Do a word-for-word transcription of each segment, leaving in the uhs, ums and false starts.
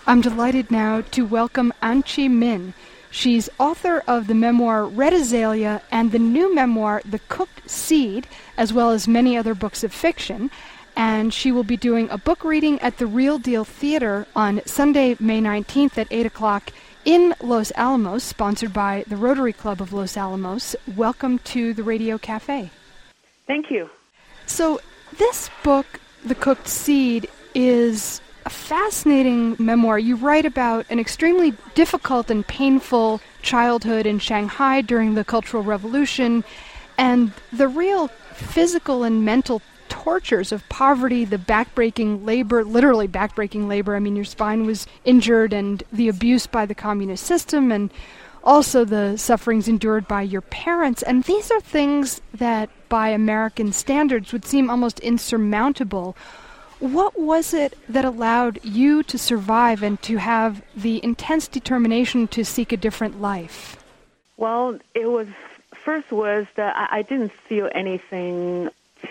I'm delighted now to welcome Anqi Min. She's author of the memoir Red Azalea and the new memoir The Cooked Seed, as well as many other books of fiction. And she will be doing a book reading at the Real Deal Theater on Sunday, May nineteenth at eight o'clock in Los Alamos, sponsored by the Rotary Club of Los Alamos. Welcome to the Radio Cafe. Thank you. So this book, The Cooked Seed, is a fascinating memoir. You write about an extremely difficult and painful childhood in Shanghai during the Cultural Revolution and the real physical and mental tortures of poverty, the backbreaking labor, literally backbreaking labor. I mean, your spine was injured, and the abuse by the communist system, and also the sufferings endured by your parents. And these are things that, by American standards, would seem almost insurmountable. What was it that allowed you to survive and to have the intense determination to seek a different life? Well, it was, first was that I, I didn't feel anything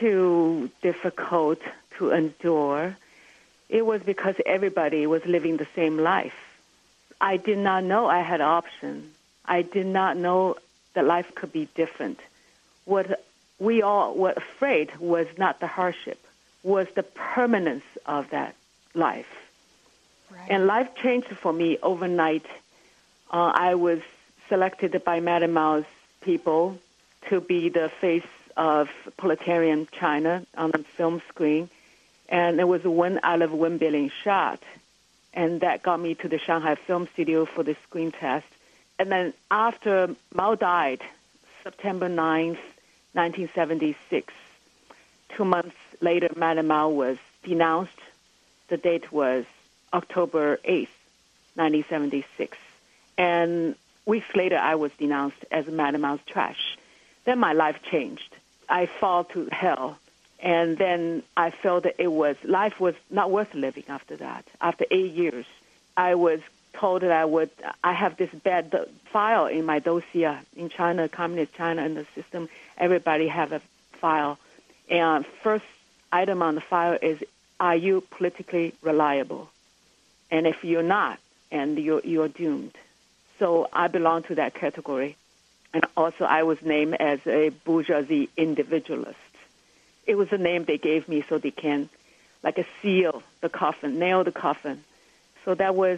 too difficult to endure. It was because everybody was living the same life. I did not know I had an option. I did not know that life could be different. What we all were afraid was not the hardship, was the permanence of that life. Right. And life changed for me overnight. Uh, I was selected by Madame Mao's people to be the face of proletarian China on the film screen. And it was a one out of one billion shot. And that got me to the Shanghai Film Studio for the screen test. And then after Mao died, September ninth, nineteen seventy-six, two months later, Madame Mao was denounced. The date was October eighth, nineteen seventy-six. And weeks later, I was denounced as Madame Mao's trash. Then my life changed. I fall to hell. And then I felt that it was, life was not worth living after that. After eight years, I was told that I would, I have this bad file in my dossier in China, communist China, and the system. Everybody have a file. And first item on the file is, are you politically reliable? And if you're not, and you're, you're doomed. So I belong to that category. And also I was named as a bourgeoisie individualist. It was a name they gave me so they can, like a seal the coffin, nail the coffin. So that was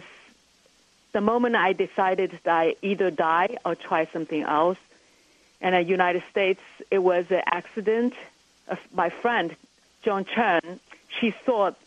the moment I decided that I either die or try something else. And in the United States, it was an accident. Uh, my friend, Joan Chen, she thought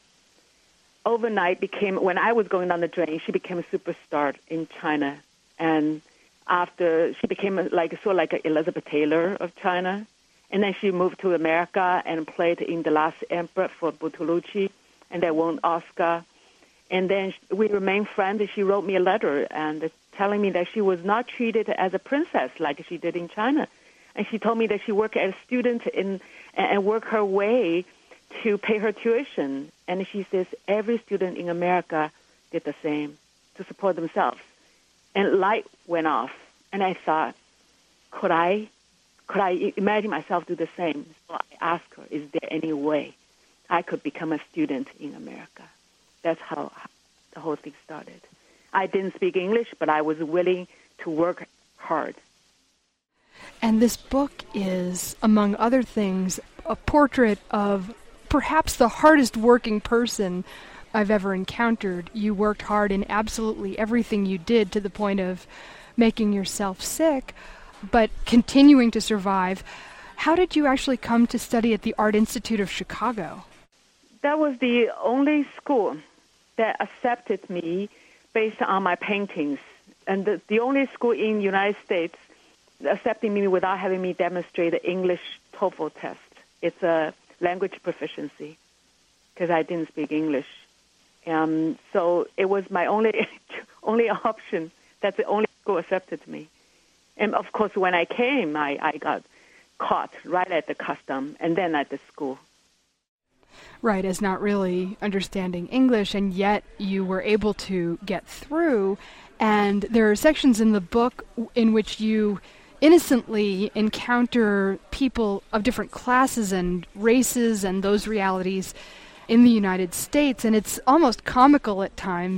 overnight became, when I was going down the drain, she became a superstar in China. And after, she became like sort of like an Elizabeth Taylor of China. And then she moved to America and played in The Last Emperor for Bertolucci, and they won Oscar. And then we remained friends. She wrote me a letter and telling me that she was not treated as a princess like she did in China. And she told me that she worked as a student in, and worked her way to pay her tuition. And she says every student in America did the same to support themselves. And light went off. And I thought, could I? Could I imagine myself do the same? So I asked her, is there any way I could become a student in America? That's how the whole thing started. I didn't speak English, but I was willing to work hard. And this book is, among other things, a portrait of perhaps the hardest working person I've ever encountered. You worked hard in absolutely everything you did, to the point of making yourself sick, but continuing to survive. How did you actually come to study at the Art Institute of Chicago? That was the only school that accepted me based on my paintings, and the, the only school in the United States accepting me without having me demonstrate the English TOEFL test. It's a language proficiency, because I didn't speak English. Um, so it was my only only option. That's the only school accepted me. And, of course, when I came, I, I got caught right at the custom and then at the school. Right, as not really understanding English, and yet you were able to get through. And there are sections in the book in which you innocently encounter people of different classes and races and those realities in the United States. And it's almost comical at times,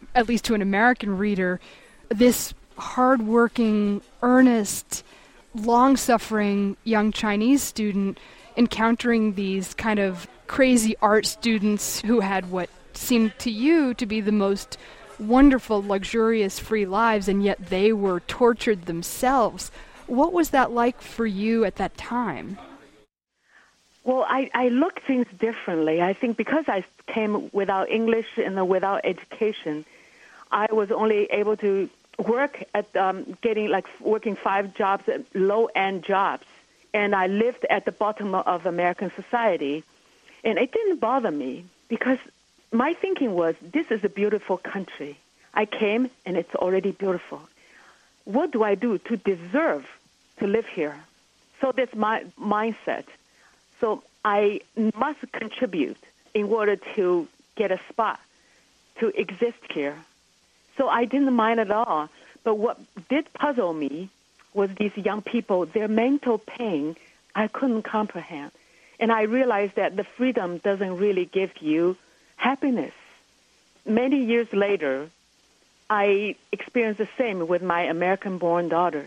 at least to an American reader, this hardworking, earnest, long-suffering young Chinese student encountering these kind of crazy art students who had what seemed to you to be the most wonderful, luxurious, free lives, and yet they were tortured themselves. What was that like for you at that time? Well, I, I look things differently. I think because I came without English and without education, I was only able to work at um, getting like working five jobs, low-end jobs, and I lived at the bottom of American society, and it didn't bother me because my thinking was, this is a beautiful country. I came, and it's already beautiful. What do I do to deserve to live here? So that's my mindset. So I must contribute in order to get a spot, to exist here. So I didn't mind at all. But what did puzzle me was these young people, their mental pain, I couldn't comprehend. And I realized that the freedom doesn't really give you happiness. Many years later, I experienced the same with my American-born daughter.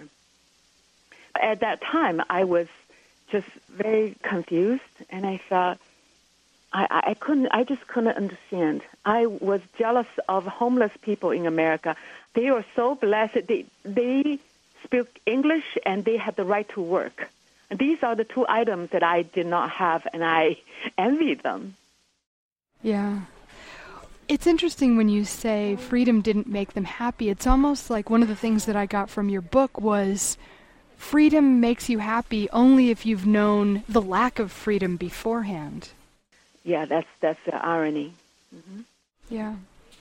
At that time, I was just very confused, and I thought, I, I couldn't, I just couldn't understand. I was jealous of homeless people in America. They were so blessed. They, they speak English, and they had the right to work. And these are the two items that I did not have, and I envy them. Yeah. It's interesting when you say freedom didn't make them happy. It's almost like one of the things that I got from your book was freedom makes you happy only if you've known the lack of freedom beforehand. Yeah, that's that's the irony. Mm-hmm. Yeah.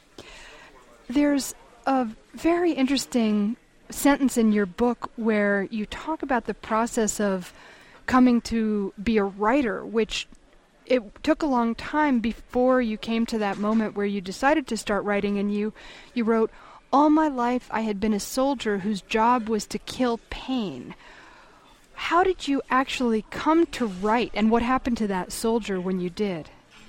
There's a very interesting sentence in your book where you talk about the process of coming to be a writer, which it took a long time before you came to that moment where you decided to start writing, and you, you wrote, "All my life I had been a soldier whose job was to kill pain." How did you actually come to write, and what happened to that soldier when you did?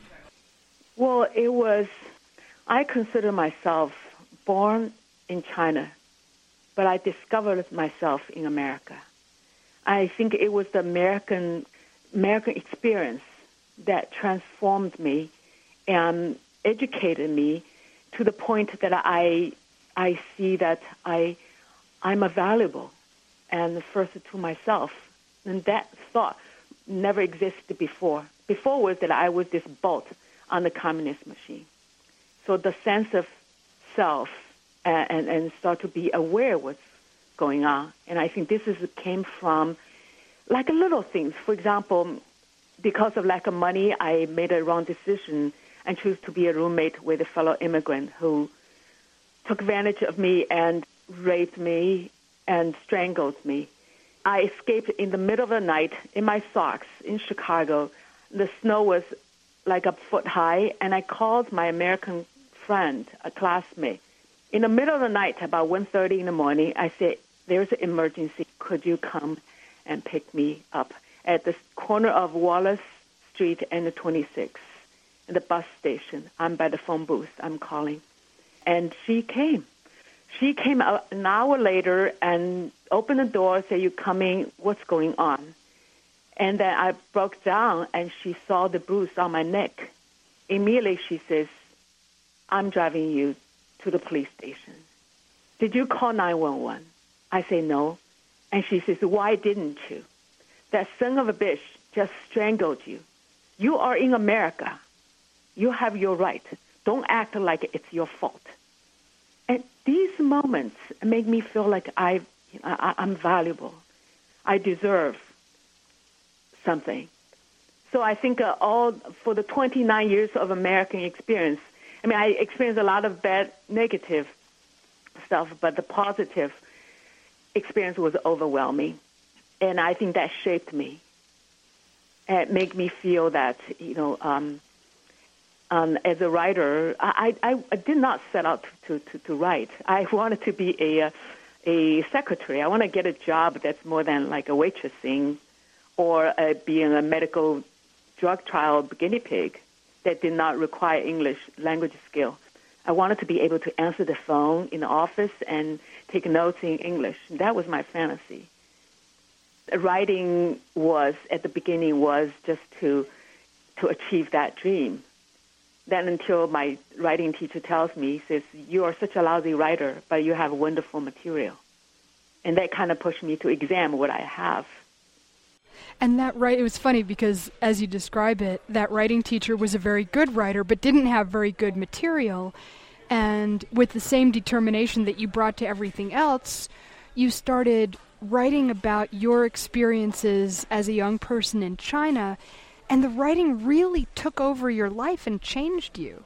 Well, it was, I consider myself born in China, but I discovered myself in America. I think it was the American American experience that transformed me and educated me to the point that I I see that I I'm a valuable, and first to myself. And that thought never existed before. Before was that I was this bolt on the communist machine. So the sense of self and, and, and start to be aware what's going on. And I think this is came from like a little things. For example, because of lack of money, I made a wrong decision and chose to be a roommate with a fellow immigrant who took advantage of me and raped me and strangled me. I escaped in the middle of the night in my socks in Chicago. The snow was like a foot high, and I called my American friend, a classmate. In the middle of the night, about one thirty in the morning, I said, "There's an emergency. Could you come and pick me up at the corner of Wallace Street and the twenty-sixth, at the bus station? I'm by the phone booth. I'm calling." And she came. She came out an hour later and opened the door, said, "You coming? What's going on?" And then I broke down, and she saw the bruise on my neck. Immediately she says, "I'm driving you to the police station. Did you call nine one one? I say, "No." And she says, "Why didn't you? That son of a bitch just strangled you. You are in America. You have your right. Don't act like it's your fault." And these moments make me feel like I, I, I'm valuable. I deserve something. So I think uh, all for the twenty-nine years of American experience, I mean, I experienced a lot of bad, negative stuff, but the positive experience was overwhelming. And I think that shaped me. It made me feel that, you know, um, Um, as a writer, I, I, I did not set out to, to, to write. I wanted to be a, a secretary. I want to get a job that's more than like a waitressing or uh, being a medical drug trial guinea pig that did not require English language skill. I wanted to be able to answer the phone in the office and take notes in English. That was my fantasy. Writing was, at the beginning, was just to to achieve that dream. Then until my writing teacher tells me, he says, you are such a lousy writer, but you have wonderful material. And that kind of pushed me to examine what I have. And that, right, it was funny because, as you describe it, that writing teacher was a very good writer, but didn't have very good material. And with the same determination that you brought to everything else, you started writing about your experiences as a young person in China, and the writing really took over your life and changed you.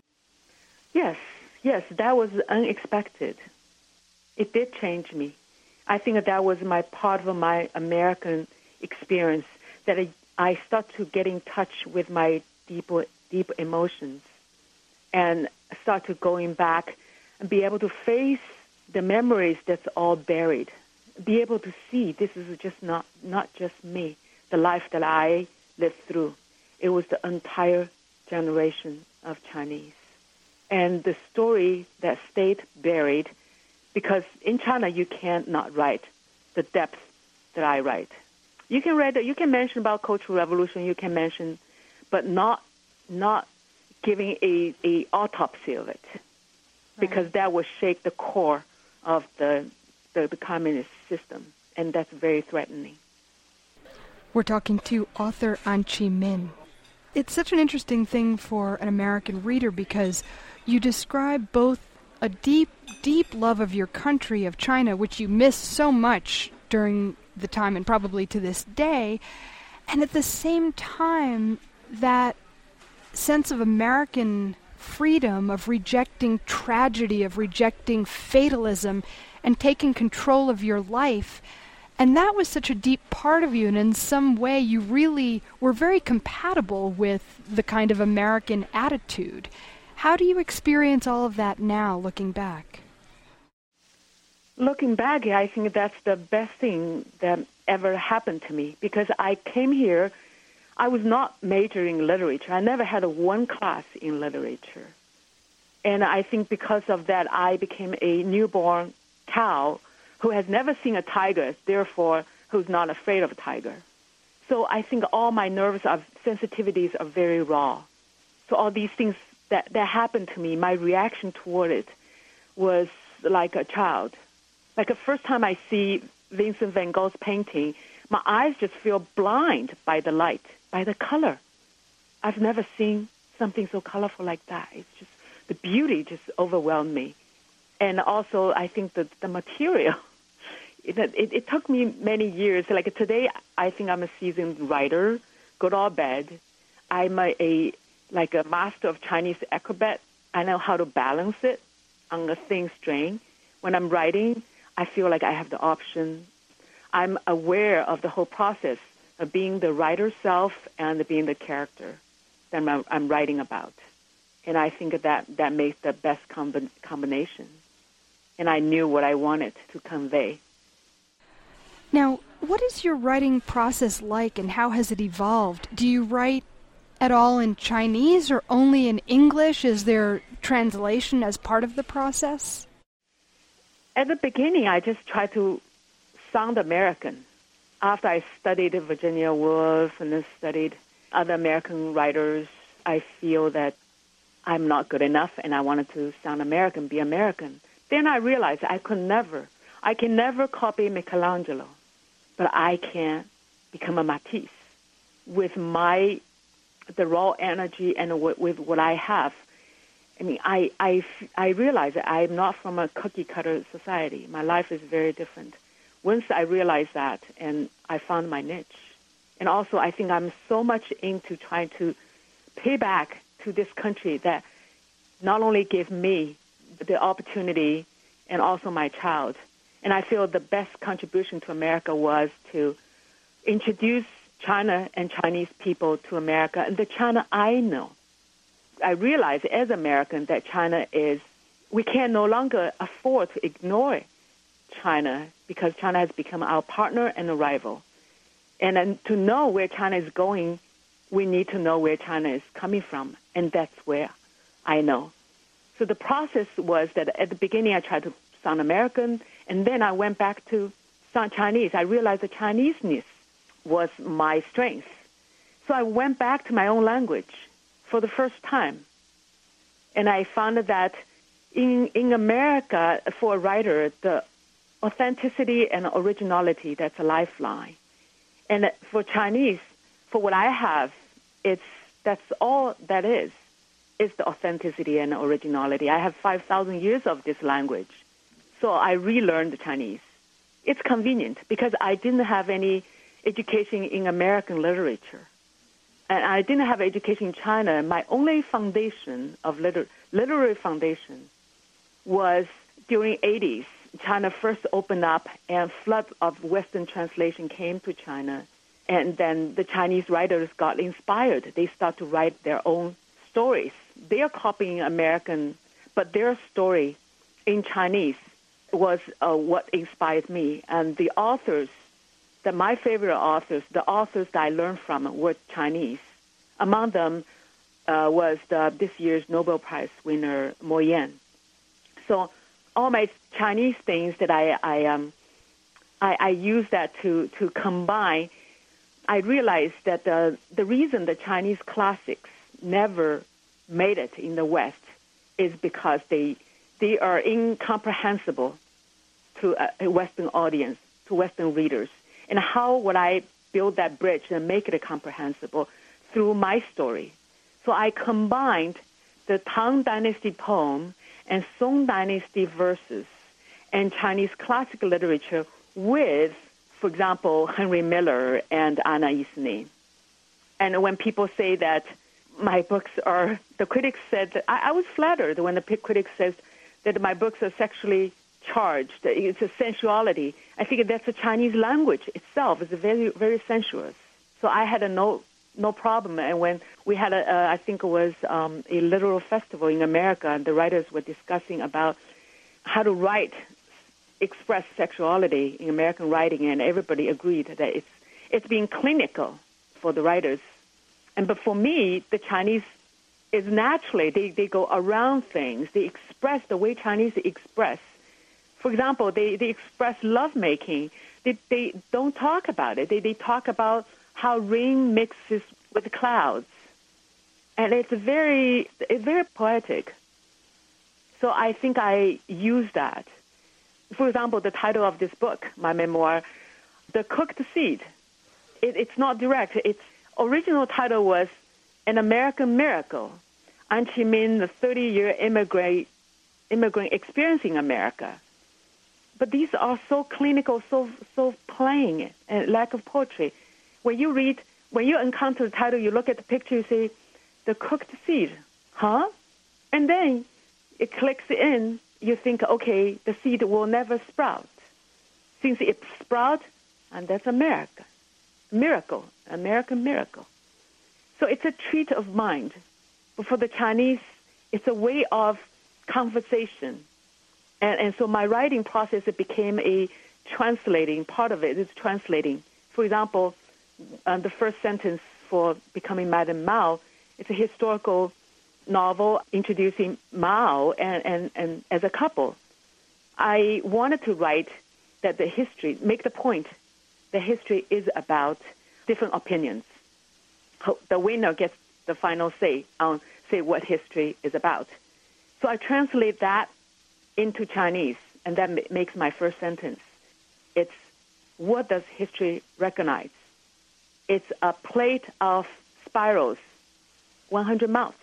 Yes, yes, that was unexpected. It did change me. I think that, that was my part of my American experience, that I, I start to get in touch with my deep, deep emotions and start to going back and be able to face the memories that's all buried, be able to see this is just not, not just me, the life that I lived through. It was the entire generation of Chinese. And the story that stayed buried, because in China you can't not write the depth that I write. You can write, you can mention about Cultural Revolution, you can mention, but not not giving a, a autopsy of it, because right. that would shake the core of the, the the communist system, and that's very threatening. We're talking to author An Chi Min. It's such an interesting thing for an American reader because you describe both a deep, deep love of your country, of China, which you miss so much during the time and probably to this day, and at the same time, that sense of American freedom, of rejecting tragedy, of rejecting fatalism, and taking control of your life. And that was such a deep part of you, and in some way you really were very compatible with the kind of American attitude. How do you experience all of that now, looking back? Looking back, I think that's the best thing that ever happened to me, because I came here, I was not majoring in literature. I never had a one class in literature. And I think because of that, I became a newborn cow who has never seen a tiger, therefore who's not afraid of a tiger. So I think all my nerves of sensitivities are very raw. So all these things that, that happened to me, my reaction toward it was like a child. Like the first time I see Vincent van Gogh's painting, my eyes just feel blind by the light, by the color. I've never seen something so colorful like that. It's just, the beauty just overwhelmed me. And also, I think that the material, it, it, it took me many years. Like today, I think I'm a seasoned writer, good or bad. I'm a, a like a master of Chinese acrobat. I know how to balance it on a thin string. When I'm writing, I feel like I have the option. I'm aware of the whole process of being the writer self and being the character that I'm, I'm writing about. And I think that that makes the best combi- combination. And I knew what I wanted to convey. Now, what is your writing process like, and how has it evolved? Do you write at all in Chinese or only in English? Is there translation as part of the process? At the beginning, I just tried to sound American. After I studied Virginia Woolf and then studied other American writers, I feel that I'm not good enough, and I wanted to sound American, be American. Then I realized I could never, I can never copy Michelangelo, but I can become a Matisse with my, the raw energy and with, with what I have. I mean, I, I, I realize that I'm not from a cookie-cutter society. My life is very different. Once I realized that, and I found my niche. And also, I think I'm so much into trying to pay back to this country that not only gave me the opportunity and also my child. And I feel the best contribution to America was to introduce China and Chinese people to America and the China I know. I realize as American that China is, we can no longer afford to ignore China because China has become our partner and a rival. And then to know where China is going, we need to know where China is coming from, and that's where I know. So the process was that at the beginning I tried to sound American, and then I went back to sound Chinese. I realized the Chineseness was my strength. So I went back to my own language for the first time. And I found that in in America, for a writer, the authenticity and originality, that's a lifeline. And for Chinese, for what I have, it's that's all that is, is the authenticity and originality. I have five thousand years of this language. So I relearned the Chinese. It's convenient because I didn't have any education in American literature. And I didn't have education in China. My only foundation of liter- literary foundation was during eighties. China first opened up and flood of Western translation came to China. And then the Chinese writers got inspired. They start to write their own stories. They are copying American, but their story in Chinese was uh, what inspired me. And the authors, the, my favorite authors, the authors that I learned from were Chinese. Among them uh, was the, this year's Nobel Prize winner, Mo Yan. So all my Chinese things that I I um I, I use that to to combine. I realized that the the reason the Chinese classics never made it in the West is because they they are incomprehensible to a Western audience, to Western readers. And how would I build that bridge and make it comprehensible? Through my story. So I combined the Tang Dynasty poem and Song Dynasty verses and Chinese classical literature with, for example, Henry Miller and Anna Isnin. And when people say that my books are, the critics said, that I, I was flattered when the critics says that my books are sexually charged. It's a sensuality. I think that's the Chinese language itself. It's very, very sensuous. So I had a no no problem. And when we had a, uh, I think it was um, a literal festival in America, and the writers were discussing about how to write, express sexuality in American writing, and everybody agreed that it's it's being clinical for the writers. And but for me, the Chinese is naturally, they, they go around things. They express the way Chinese express. For example, they, they express lovemaking. They, they don't talk about it. They, they talk about how rain mixes with clouds. And it's very, it's very poetic. So I think I use that. For example, the title of this book, my memoir, The Cooked Seed. It, it's not direct. Its original title was An American Miracle, An Chi Min, the thirty-year immigrant, immigrant experience in America. But these are so clinical, so so plain, and lack of poetry. When you read, when you encounter the title, you look at the picture, you say, The Cooked Seed, huh? And then it clicks in, you think, okay, the seed will never sprout. Since it sprouts, and that's America. Miracle, American miracle. So it's a treat of mind. But for the Chinese, it's a way of conversation. And, and so my writing process, it became a translating, part of it is translating. For example, um, the first sentence for Becoming Madame Mao, it's a historical novel introducing Mao and, and, and as a couple. I wanted to write that the history, make the point that history is about different opinions. The winner gets the final say on, say, what history is about. So I translate that into Chinese, and that makes my first sentence. It's, what does history recognize? It's a plate of spirals, one hundred mouths.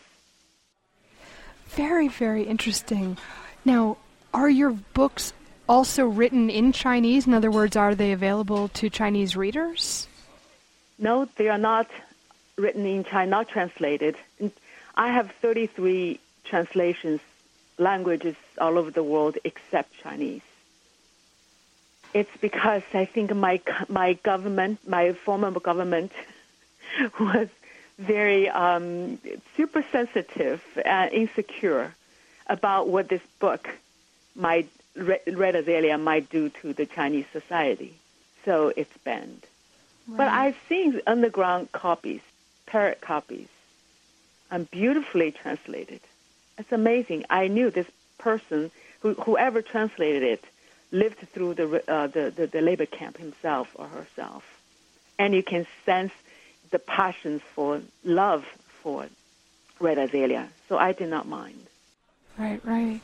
Very, very interesting. Now, are your books also written in Chinese? In other words, are they available to Chinese readers? No, they are not written in China, not translated. I have thirty-three translations, languages all over the world except Chinese. It's because I think my my government, my former government, was very um, super sensitive and insecure about what this book might, Red Azalea, might do to the Chinese society. So it's banned. Right. But I've seen underground copies, parrot copies, and beautifully translated. It's amazing. I knew this person, who, whoever translated it, lived through the, uh, the, the, the labor camp himself or herself. And you can sense the passion for love for red azalea. So I did not mind. Right, right.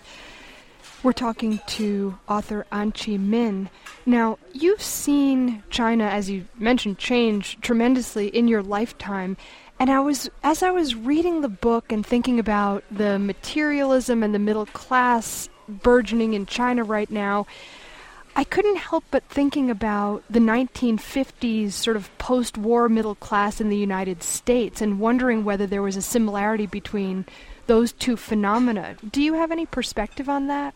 We're talking to author An Chi Min. Now, you've seen China, as you mentioned, change tremendously in your lifetime. And I was, as I was reading the book and thinking about the materialism and the middle class burgeoning in China right now, I couldn't help but thinking about the nineteen fifties sort of post-war middle class in the United States and wondering whether there was a similarity between those two phenomena. Do you have any perspective on that?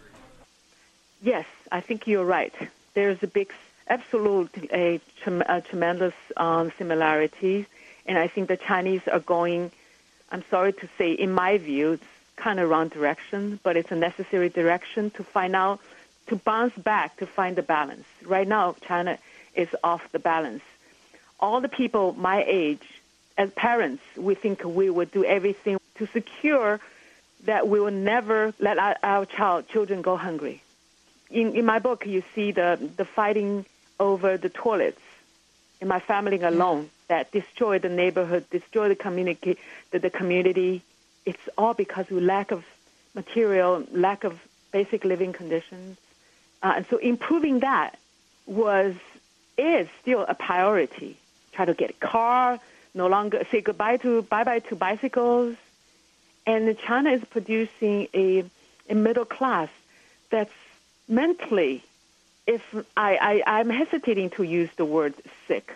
Yes, I think you're right. There's a big, absolute, a, a tremendous um, similarities, and I think the Chinese are going, I'm sorry to say, in my view, it's kind of wrong direction, but it's a necessary direction to find out, to bounce back, to find the balance. Right now, China is off the balance. All the people my age, as parents, we think we would do everything to secure that we will never let our, our child, children go hungry. In, in my book, you see the, the fighting over the toilets in my family alone that destroyed the neighborhood, destroyed the community, the, the community. It's all because of lack of material, lack of basic living conditions. Uh, and so improving that was, is still a priority. Try to get a car, no longer say goodbye to, bye-bye to bicycles. And China is producing a, a middle class that's mentally, if I, I, I'm hesitating to use the word sick,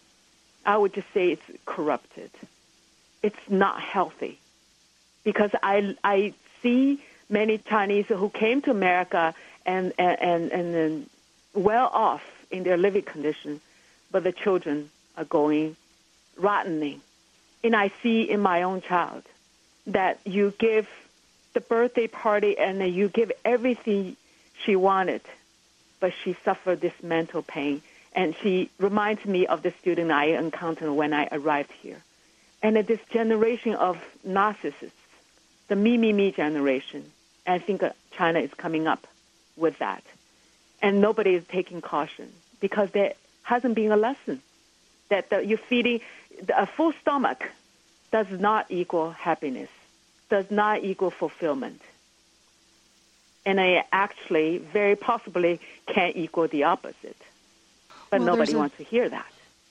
I would just say it's corrupted. It's not healthy. Because I, I see many Chinese who came to America and, and, and then well off in their living conditions, but the children are going rottening. And I see in my own child that you give the birthday party and then you give everything she wanted, but she suffered this mental pain. And she reminds me of the student I encountered when I arrived here. And this generation of narcissists, the me, me, me generation, I think China is coming up with that. And nobody is taking caution because there hasn't been a lesson that the, you're feeding a full stomach does not equal happiness, does not equal fulfillment. And I actually very possibly can equal the opposite. But well, nobody a, wants to hear that.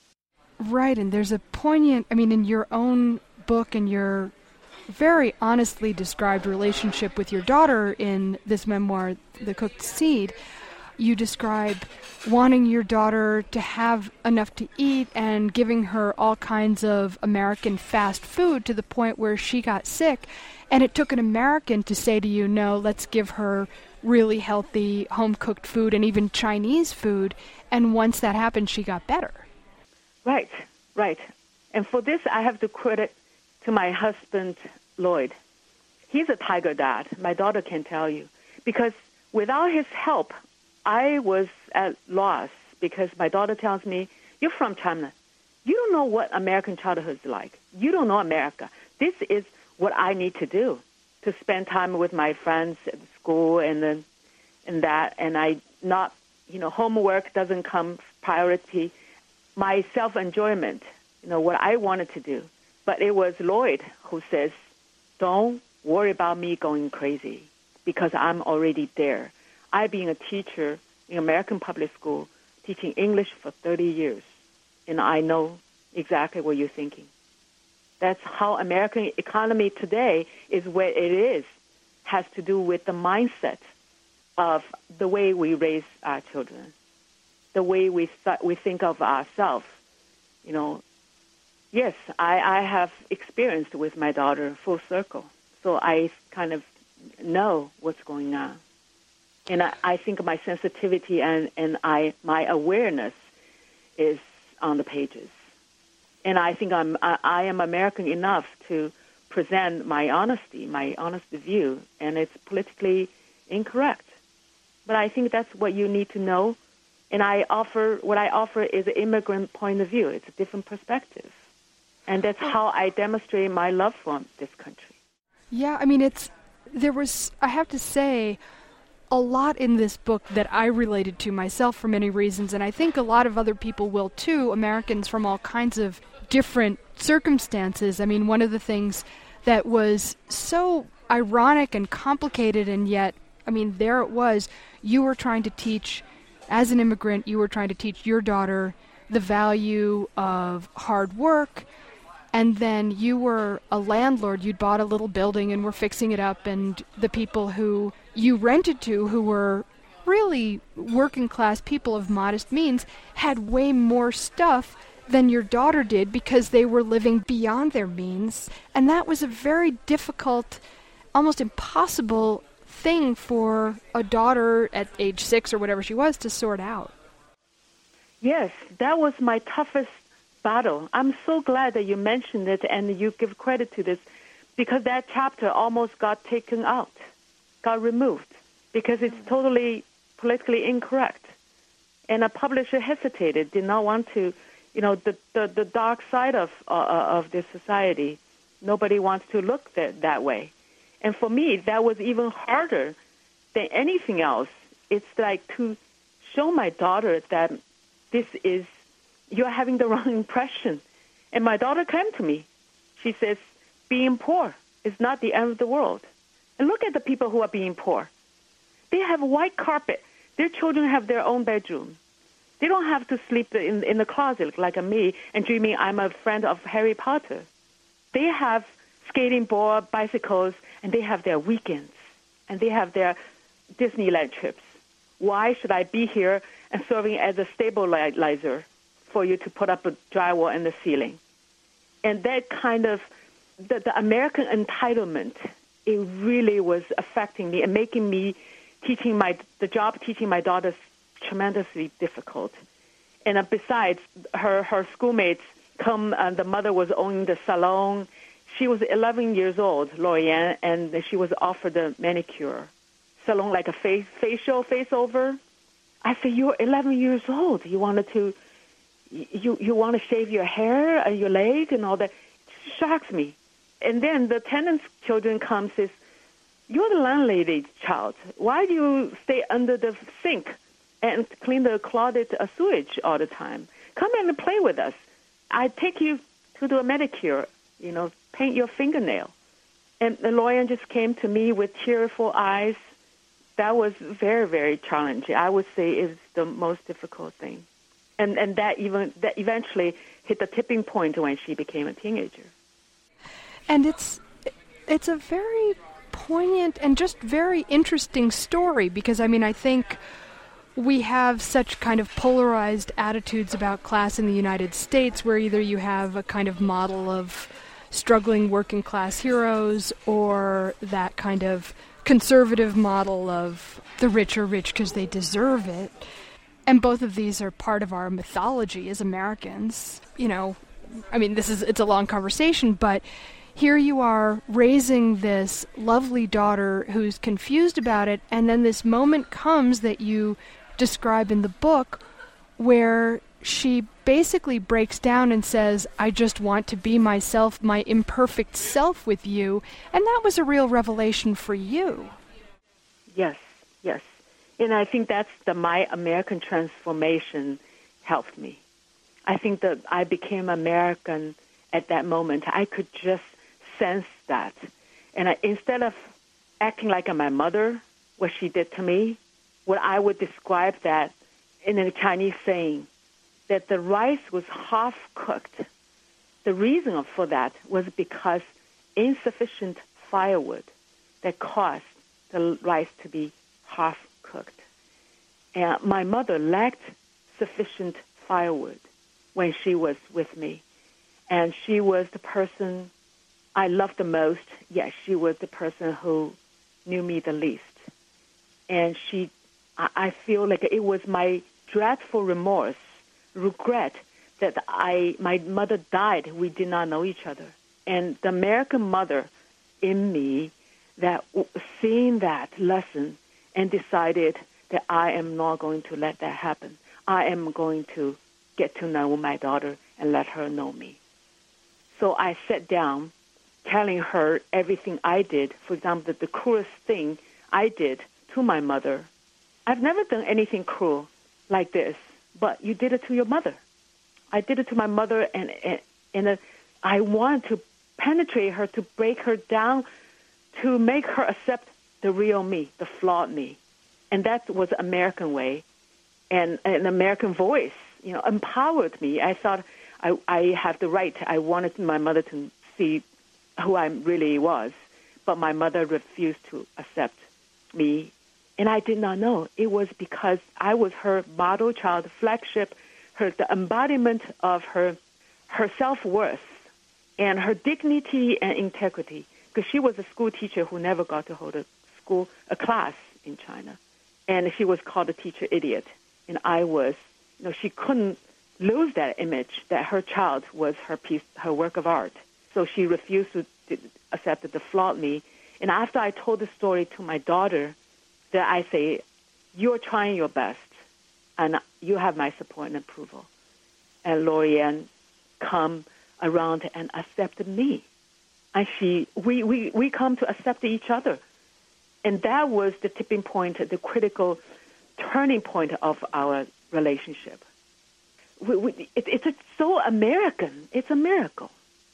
Right, and there's a poignant, I mean, in your own book and your very honestly described relationship with your daughter in this memoir, The Cooked Seed, you describe wanting your daughter to have enough to eat and giving her all kinds of American fast food to the point where she got sick. And it took an American to say to you, no, let's give her really healthy home-cooked food and even Chinese food. And once that happened, she got better. Right, right. And for this, I have to credit to my husband, Lloyd. He's a tiger dad. My daughter can tell you. Because without his help, I was at loss because my daughter tells me, you're from China. You don't know what American childhood is like. You don't know America. This is what I need to do, to spend time with my friends at school and then and that. And I not, you know, homework doesn't come priority. My self-enjoyment, you know, what I wanted to do. But it was Lloyd who says, don't worry about me going crazy because I'm already there. I've been a teacher in American public school, teaching English for thirty years, and I know exactly what you're thinking. That's how American economy today is where it is, has to do with the mindset of the way we raise our children, the way we th- we think of ourselves. You know, yes, I, I have experienced with my daughter full circle, so I kind of know what's going on. And I, I think my sensitivity and, and I my awareness is on the pages. And I think I'm, I, I am American enough to present my honesty, my honest view, and it's politically incorrect. But I think that's what you need to know. And I offer, what I offer is an immigrant point of view. It's a different perspective. And that's how I demonstrate my love for this country. Yeah, I mean, it's there was, I have to say, a lot in this book that I related to myself for many reasons, and I think a lot of other people will too, Americans from all kinds of different circumstances. I mean, one of the things that was so ironic and complicated, and yet, I mean, there it was, you were trying to teach, as an immigrant, you were trying to teach your daughter the value of hard work, and then you were a landlord. You'd bought a little building and were fixing it up, and the people who you rented to, who were really working class people of modest means, had way more stuff than your daughter did because they were living beyond their means. And that was a very difficult, almost impossible thing for a daughter at age six or whatever she was to sort out. Yes, that was my toughest battle. I'm so glad that you mentioned it and you give credit to this, because that chapter almost got taken out, got removed, because it's totally politically incorrect. And a publisher hesitated, did not want to, you know, the, the, the dark side of uh, of this society. Nobody wants to look that, that way. And for me, that was even harder than anything else. It's like to show my daughter that this is, you're having the wrong impression. And my daughter came to me. She says, being poor is not the end of the world. And look at the people who are being poor. They have white carpet. Their children have their own bedroom. They don't have to sleep in, in the closet like me and dreaming I'm a friend of Harry Potter. They have skating board, bicycles, and they have their weekends. And they have their Disneyland trips. Why should I be here and serving as a stabilizer for you to put up a drywall in the ceiling? And that kind of, the, the American entitlement, it really was affecting me and making me teaching my, the job teaching my daughters tremendously difficult. And uh, besides, her, her schoolmates come, uh, the mother was owning the salon. She was eleven years old, Lorianne, and she was offered a manicure. Salon, like a face, facial, face-over. I said, you're eleven years old. You wanted to, you you want to shave your hair and your leg and all that. It shocks me. And then the tenant's children come and says, you're the landlady's child. Why do you stay under the sink and clean the clogged uh, sewage all the time? Come in and play with us. I take you to do a manicure, you know, paint your fingernail. And the lawyer just came to me with tearful eyes. That was very, very challenging. I would say is the most difficult thing. And and that even that eventually hit the tipping point when she became a teenager. And it's it's a very poignant and just very interesting story, because I mean I think we have such kind of polarized attitudes about class in the United States, where either you have a kind of model of struggling working class heroes or that kind of conservative model of the rich are rich because they deserve it. And both of these are part of our mythology as Americans. You know, I mean, this is, it's a long conversation, but here you are raising this lovely daughter who's confused about it, and then this moment comes that you describe in the book where she basically breaks down and says, I just want to be myself, my imperfect self with you. And that was a real revelation for you. Yes, yes. And I think that's the My American Transformation helped me. I think that I became American at that moment. I could just sense that. And I, instead of acting like my mother, what she did to me, what I would describe that in a Chinese saying, that the rice was half-cooked. The reason for that was because insufficient firewood that caused the rice to be half-cooked. And my mother lacked sufficient firewood when she was with me. And she was the person I loved the most. Yes, she was the person who knew me the least. And she, I feel like it was my dreadful remorse, regret that I, my mother died. We did not know each other. And the American mother in me, that seeing that lesson and decided that I am not going to let that happen. I am going to get to know my daughter and let her know me. So I sat down telling her everything I did. For example, the cruelest thing I did to my mother. I've never done anything cruel like this, but you did it to your mother. I did it to my mother, and and, and uh, I wanted to penetrate her, to break her down, to make her accept the real me, the flawed me. And that was the American way, and an American voice, you know, empowered me. I thought I, I have the right. I wanted my mother to see who I really was, but my mother refused to accept me. And I did not know. It was because I was her model child, flagship, her the embodiment of her her self-worth and her dignity and integrity. Because she was a school teacher who never got to hold a school, a class in China. And she was called a teacher idiot. And I was, you know, she couldn't lose that image that her child was her piece, her work of art. So she refused to accept the flawed me. And after I told the story to my daughter, that I say, you're trying your best, and you have my support and approval. And Lorianne come around and accepted me. And she, we, we, we come to accept each other. And that was the tipping point, the critical turning point of our relationship. We, we, it, it's a, so American. It's a miracle.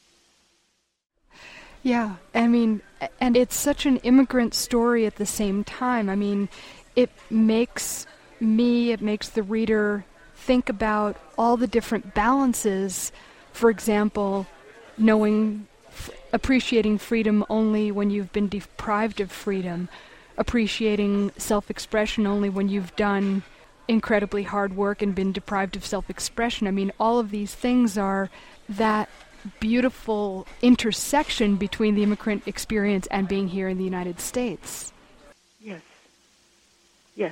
Yeah, I mean, and it's such an immigrant story at the same time. I mean, it makes me, it makes the reader think about all the different balances. For example, knowing, f- appreciating freedom only when you've been deprived of freedom, appreciating self-expression only when you've done incredibly hard work and been deprived of self-expression. I mean, all of these things are that beautiful intersection between the immigrant experience and being here in the United States. Yes. Yes.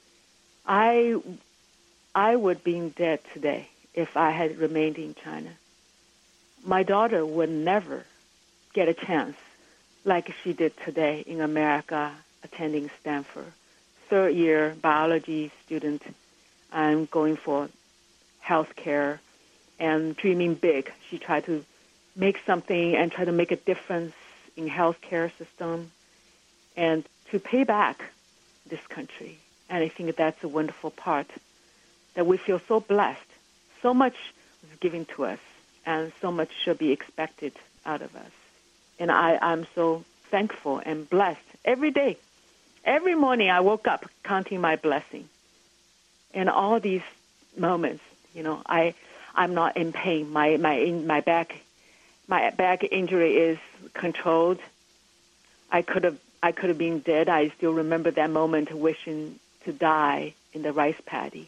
I I would be dead today if I had remained in China. My daughter would never get a chance like she did today in America, attending Stanford. Third year biology student. I'm going for healthcare and dreaming big. She tried to make something and try to make a difference in healthcare system and to pay back this country. And I think that's a wonderful part, that we feel so blessed. So much is given to us, and so much should be expected out of us. And I, I'm so thankful and blessed every day. Every morning I woke up counting my blessing. And all these moments, you know, I... I'm not in pain. My my my back my back injury is controlled. I could have I could have been dead. I still remember that moment, wishing to die in the rice paddy.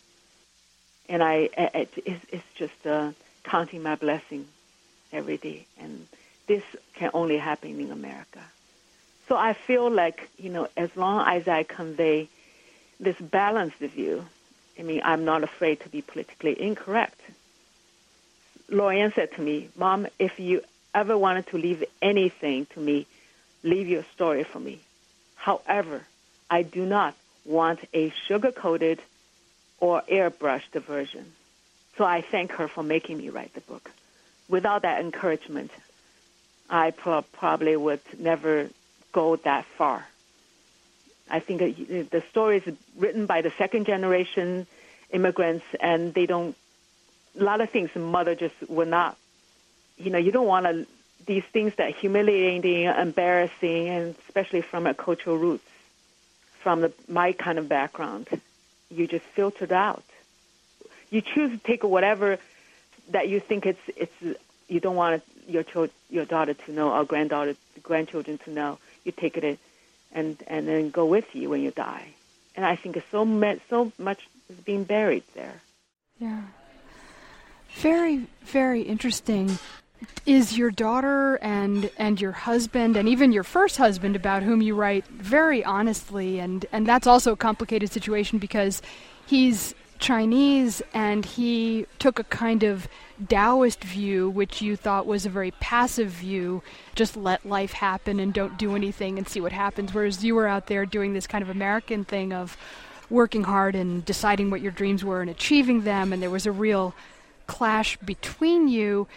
And I it, it's, it's just uh, counting my blessing every day. And this can only happen in America. So I feel like, you know, as long as I convey this balanced view, I mean, I'm not afraid to be politically incorrect. Lorianne said to me, Mom, if you ever wanted to leave anything to me, leave your story for me. However, I do not want a sugar-coated or airbrushed version. So I thank her for making me write the book. Without that encouragement, I pro- probably would never go that far. I think the story is written by the second generation immigrants, and they don't, a lot of things mother just would not, you know, you don't want to, these things that are humiliating, embarrassing, and especially from a cultural roots, from the, my kind of background, you just filter it out. You choose to take whatever that you think it's, it's you don't want your cho- your daughter to know or granddaughter, grandchildren to know. You take it and and then go with you when you die. And I think so much, so much is being buried there. Yeah. Very, very interesting. Is your daughter and and your husband and even your first husband, about whom you write very honestly, and, and that's also a complicated situation because he's Chinese and he took a kind of Taoist view, which you thought was a very passive view, just let life happen and don't do anything and see what happens, whereas you were out there doing this kind of American thing of working hard and deciding what your dreams were and achieving them, and there was a real clash between you.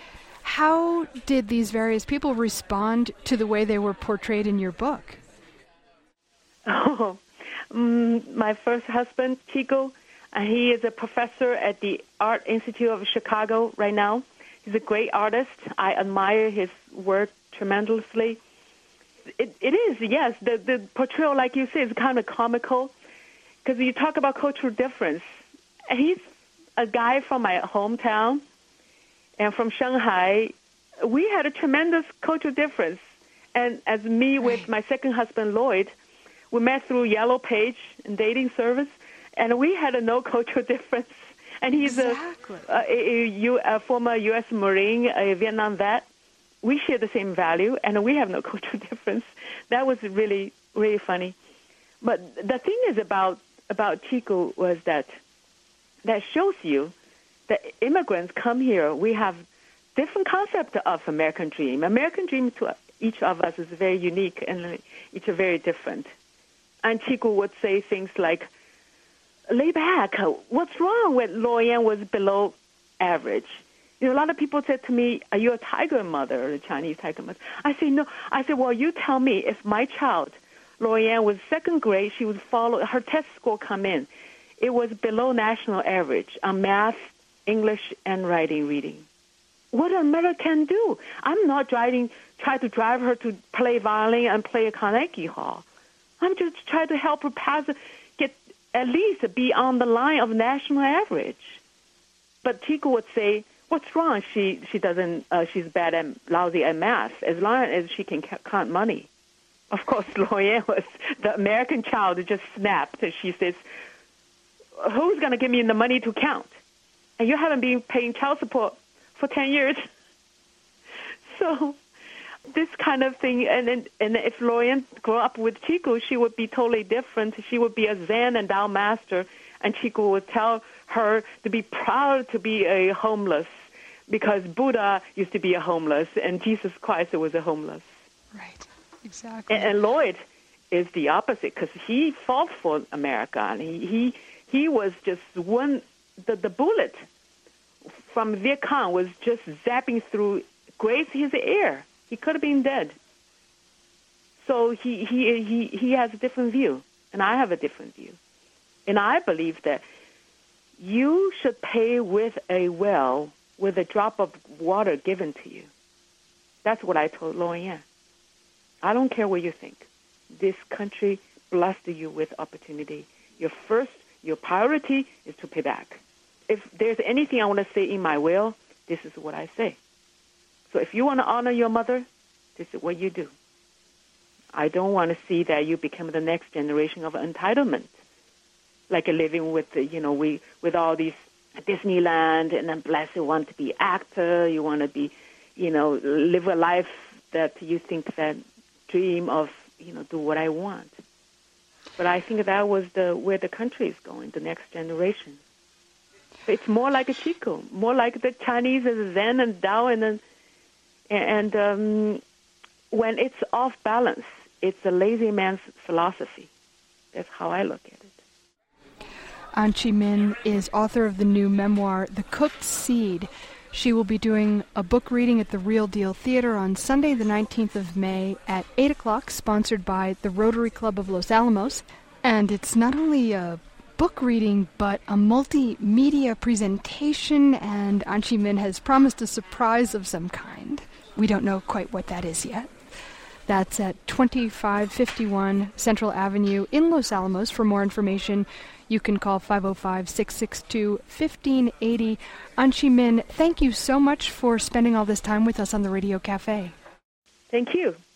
How did these various people respond to the way they were portrayed in your book? Oh, um, my first husband, Chico, uh, he is a professor at the Art Institute of Chicago right now. He's a great artist. I admire his work tremendously. It, it is, yes. The, the portrayal, like you say, is kind of comical because you talk about cultural difference. And he's a guy from my hometown and from Shanghai. We had a tremendous cultural difference. And as me with my second husband, Lloyd, we met through Yellow Page and dating service, and we had a no cultural difference. And he's exactly. a, a, a, a former U S Marine, a Vietnam vet. We share the same value, and we have no cultural difference. That was really, really funny. But the thing is about about Chico was that that shows you that immigrants come here. We have different concept of American dream. American dream to each of us is very unique, and each are very different. And Chico would say things like, lay back, what's wrong with Luoyan was below average? You know, a lot of people said to me, are you a tiger mother, or a Chinese tiger mother? I say, no. I said, well, you tell me, if my child, Luoyan, was second grade, she would follow, her test score come in. It was below national average on math, English, and writing, reading. What a mother can do. I'm not driving, trying to drive her to play violin and play a Carnegie Hall. I'm just trying to help her pass, get at least be on the line of national average. But Chico would say, what's wrong? She she doesn't, uh, she's bad and lousy at math, as long as she can count money. Of course, Luoyan was, the American child just snapped. And she says, who's going to give me the money to count? And you haven't been paying child support for ten years. So this kind of thing, and and, and if Luoyan grew up with Chico, she would be totally different. She would be a Zen and Tao master, and Chico would tell her to be proud to be a homeless, because Buddha used to be a homeless, and Jesus Christ was a homeless. Right, exactly. And, and Lloyd is the opposite, because he fought for America, and he, he, he was just one, the, the bullet from Viet Cong was just zapping through, grazed his ear. He could have been dead. So he, he, he, he has a different view, and I have a different view. And I believe that you should pay with a well with a drop of water given to you. That's what I told Luoyan. I don't care what you think. This country blessed you with opportunity. Your first, your priority is to pay back. If there's anything I want to say in my will, this is what I say. So if you want to honor your mother, this is what you do. I don't want to see that you become the next generation of entitlement, like a living with, you know, we with all these Disneyland, and then blessed, you want to be actor, you want to be, you know, live a life that you think that dream of, you know, do what I want. But I think that was the where the country is going, the next generation. It's more like a Chico, more like the Chinese as Zen and Tao, and then, and um, when it's off balance, it's a lazy man's philosophy. That's how I look at it. An Chi Min is author of the new memoir, The Cooked Seed. She will be doing a book reading at the Real Deal Theater on Sunday, the nineteenth of May at eight o'clock, sponsored by the Rotary Club of Los Alamos. And it's not only a book reading, but a multimedia presentation, and An Chi Min has promised a surprise of some kind. We don't know quite what that is yet. That's at twenty-five fifty-one Central Avenue in Los Alamos. For more information, you can call five oh five, six six two, one five eight oh. An Chi Min, thank you so much for spending all this time with us on the Radio Cafe. Thank you.